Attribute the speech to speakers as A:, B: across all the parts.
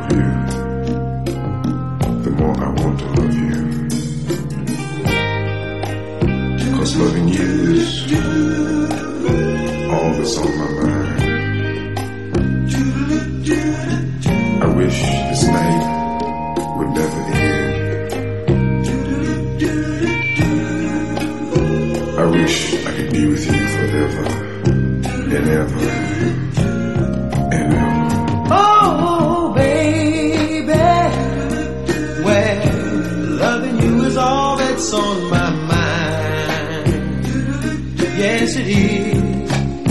A: love you, the more I want to love you. 'Cause loving you is all that's on my mind. I wish this night would never end. I wish I could be with you forever and ever and ever.
B: Oh, baby, well, loving you is all that's on my mind. Yes, it is.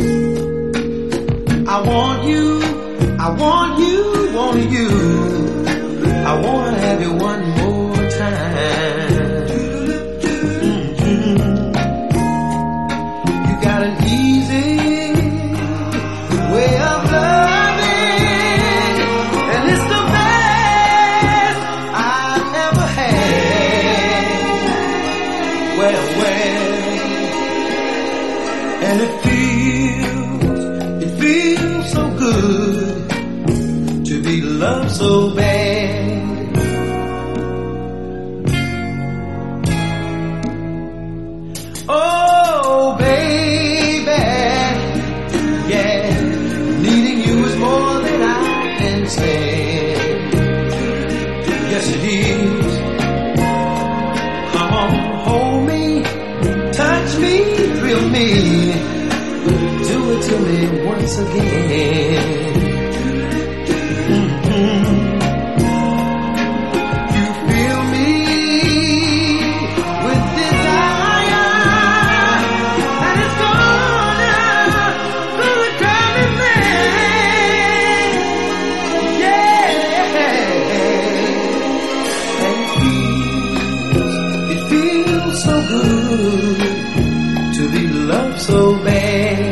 B: I want you, I want you, want you. I want to have you one more time. You got an easy way of loving, and it's the best I've ever had. Well, and it feels so good to be loved so bad. Oh, baby, yeah, needing you is more than I can stand. Yes, it is. Come on, hold me, touch me, thrill me, do it to me once again. You fill me with desire, and it's gonna drive me mad. Yeah, and it feels so good to be loved so bad.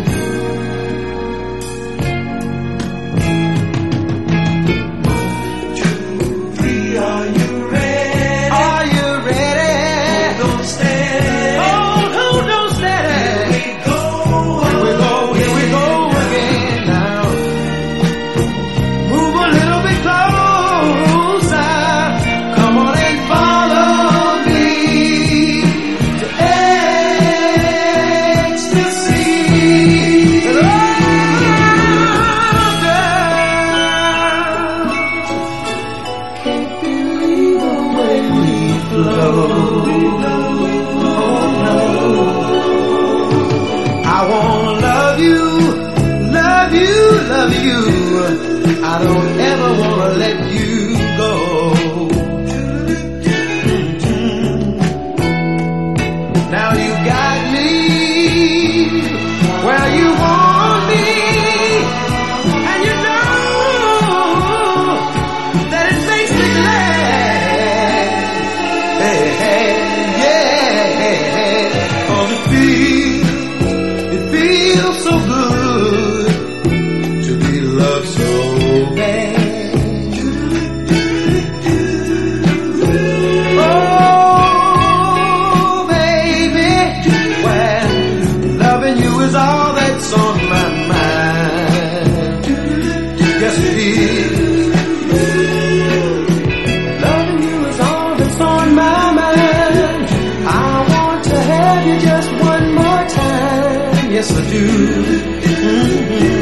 B: I don't ever wanna let you go. Now you got me where you want me, and you know that it makes me glad. Hey, hey, yeah, oh, it feels so good to be loved so bad. Oh, baby, well, loving you is all that's on my mind. Yes, it is. Loving you is all that's on my mind. I want to have you just one more time. Yes, I do.